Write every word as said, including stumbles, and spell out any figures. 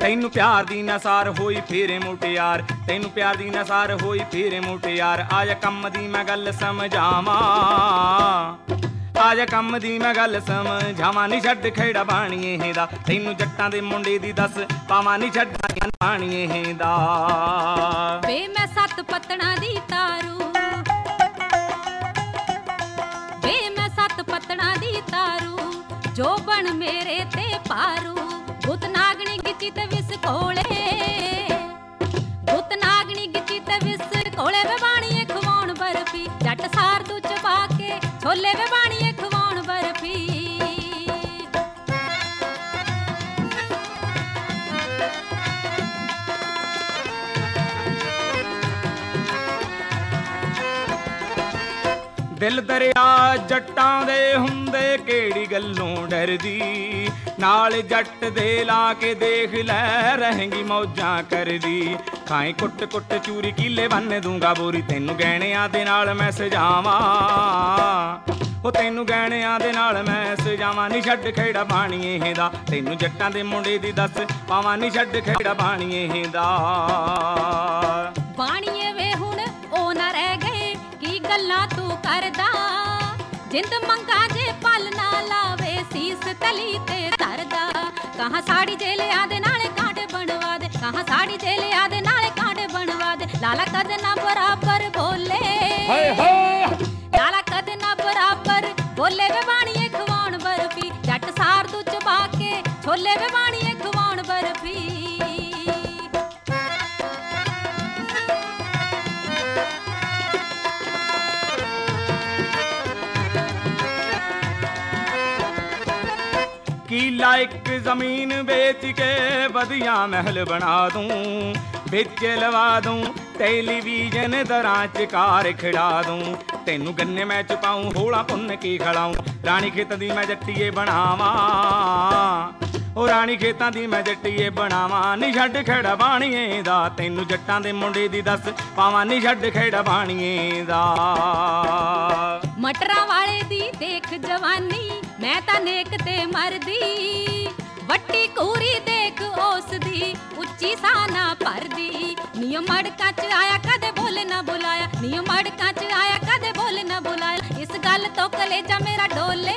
ਤੈਨੂੰ ਪਿਆਰ ਦੀ ਨਸਾਰ ਹੋਈ ਫੇਰੇ ਮੁਟਿਆਰ, ਤੈਨੂੰ ਪਿਆਰ ਦੀ ਨਸਾਰ ਹੋਈ ਫੇਰੇ ਮੁਟਿਆਰ। ਆ ਜਾ ਕੰਮ ਦੀ ਮੈਂ ਗੱਲ ਸਮਝਾਵਾਂ, ਆ ਜਾ ਕੰਮ ਦੀ ਮੈਂ ਗੱਲ ਸਮਝਾਵਾਂ। ਨੀ ਛੱਡ ਖੇੜਾ ਬਾਣੀਏ ਦਾ, ਤੈਨੂੰ ਜੱਟਾਂ ਦੇ ਮੁੰਡੇ ਦੀ ਦੱਸ ਪਾਵਾਂ। ਨੀ ਛੱਡ ਬਾਣੀਏ ਦਾ ਵੇ ਮੈਂ ਸੱਤ ਪਤਣਾ ਦੀ ਤਾਰੂ, ਵੇ ਮੈਂ ਸੱਤ ਪਤਣਾ ਦੀ ਤਾਰੂ। ਜੋ ਬਣ ਮੇਰੇ ਤੇ ਪਾਰੂ, ਗੁੱਤ ਨਾਗਣੀ ਗਿੱਚੀ ਤੇ ਵਿਸ ਕੋਲੇ, ਗੁੱਤ ਨਾਗਣੀ ਗਿੱਚੀ ਤੇ ਵਿਸ ਕੋਲੇ। ਵੇ ਬਾਣੀਏ ਖਵਾਉਣ ਬਰਫੀ, ਜੱਟ ਸਾਰ ਤੂੰ ਚਬਾ ਕੇ ਛੋਲੇ। ਵੇ ਬਾਣੀਏ ਖਵਾਉਣ ਬਰਫੀ। ਦਿਲ ਦਰਿਆ ਜੱਟਾਂ ਦੇ ਹੁੰਦੇ, ਕਿਹੜੀ ਗੱਲੋਂ ਡਰਦੀ। ਨਾਲ ਜੱਟ ਦੇ ਲਾ ਕੇ ਦੇਖ ਲੈ, ਰਹੇਂਗੀ ਮੌਜਾਂ ਕਰਦੀ। ਖਾਏ ਕੁੱਟ ਕੁੱਟ ਚੂਰੀ ਕੀਲੇ ਬੰਨ ਦੂੰਗਾ ਬੋਰੀ, ਤੈਨੂੰ ਗਹਿਣਿਆਂ ਦੇ ਨਾਲ ਮੈਂ ਸਜਾਵਾਂ। ਉਹ ਤੈਨੂੰ ਗਹਿਣਿਆਂ ਦੇ ਨਾਲ ਮੈਂ ਸਜਾਵਾਂ। ਨੀ ਛੱਡ ਖੇੜਾ ਬਾਣੀਏ ਦਾ, ਤੈਨੂੰ ਜੱਟਾਂ ਦੇ ਮੁੰਡੇ ਦੀ ਦੱਸ ਪਾਵਾਂ। ਨੀ ਛੱਡ ਖੇੜਾ ਬਾਣੀਏ ਦਾ। ਬਾਣੀਏ ਵੇ ਹੁਣ ਉਹ ਨਾ ਰਹਿ ਗਏ, ਕੀ ਗੱਲਾਂ ਤੂੰ ਕਰਦਾ। ਜਿੰਦ ਮੰਗਾ ਜੇ ਪਲ ਨਾ ਲਾਵੇ, ਸੀਸ ਤਲੀ ਤੇ ਧਰਦਾ। ਕਹਾਂ ਸਾੜੀ ਜੇਲਿਆਂ ਦੇ ਨਾਲੇ ਕਾਂਟੇ ਬਣਵਾ ਦੇ, ਕਹਾਂ ਸਾੜੀ ਜੇਲਿਆਂ ਦੇ ਨਾਲੇ ਕਾਂਟੇ ਬਣਵਾ ਦੇ। ਲਾਲਾ ਕਦ ਨਾ ਬਰਾਬਰ ਬੋਲੇ, ਹਾਏ ਹਾਏ ਲਾਲਾ ਕਦ ਨਾ ਬਰਾਬਰ ਬੋਲੇ। ਵੇ ਬਾਣੀਏ ਖਵਾਉਣ ਬਰਫੀ, ਜੱਟ ਸਾਰ ਤੂੰ ਚਬਾ ਕੇ ਛੋਲੇ। ਵੇ ਬਾਣੀਏ ਖਵਾਉਣ ਬਰਫੀ। ਕਿਲਾ ਇੱਕ ਜ਼ਮੀਨ ਵੇਚ ਕੇ ਵਧੀਆ ਮਹਿਲ ਬਣਾ ਦੂੰ, ਵਿੱਚ ਲਵਾ ਦੂੰ ਟੈਲੀਵਿਜ਼ਨ ਦਰਾਂ ਚ ਕਾਰ ਖਿਡਾ ਦੂੰ। ਤੈਨੂੰ ਗੰਨੇ ਮੈਂ ਚੁਪਾਊਂ, ਹੋਲਾ ਭੁੰਨ ਕੇ ਖਿਲਾਊਂ। ਰਾਣੀ ਖੇਤਾਂ ਦੀ ਮੈਂ ਜੱਟੀਏ ਬਣਾਵਾਂ, ਉਹ ਰਾਣੀ ਖੇਤਾਂ ਦੀ ਮੈਂ ਜੱਟੀਏ ਬਣਾਵਾਂ। ਨੀ ਛੱਡ ਖੇੜਾ ਬਾਣੀਏ ਦਾ, ਤੈਨੂੰ ਜੱਟਾਂ ਦੇ ਮੁੰਡੇ ਦੀ ਦੱਸ ਪਾਵਾਂ। ਨੀ ਛੱਡ ਖੇੜਾ ਬਾਣੀਏ ਦਾ। ਮਟਰਾਂ ਵਾਲੇ ਦੀ ਦੇਖ ਜਵਾਨੀ, ਮੈਂ ਤਾਂ ਨੇਕ ਤੇ ਮਰਦੀ। ਵੱਟੀ ਕੂਰੀ ਦੇਖ ਉਸ ਦੀ, ਉੱਚੀ ਸਾਨਾ ਭਰਦੀ। ਨੀਓ ਮੜਕਾਂ ਚ ਆਇਆ ਕਦੇ ਬੋਲ ਨਾ ਬੁਲਾਇਆ, ਨੀਓ ਮੜਕਾਂ ਚ ਆਇਆ ਕਦੇ ਬੋਲ ਨਾ ਬੁਲਾਇਆ। ਇਸ ਗੱਲ ਤੋਂ ਕਲੇਜਾ ਮੇਰਾ ਡੋਲੇ,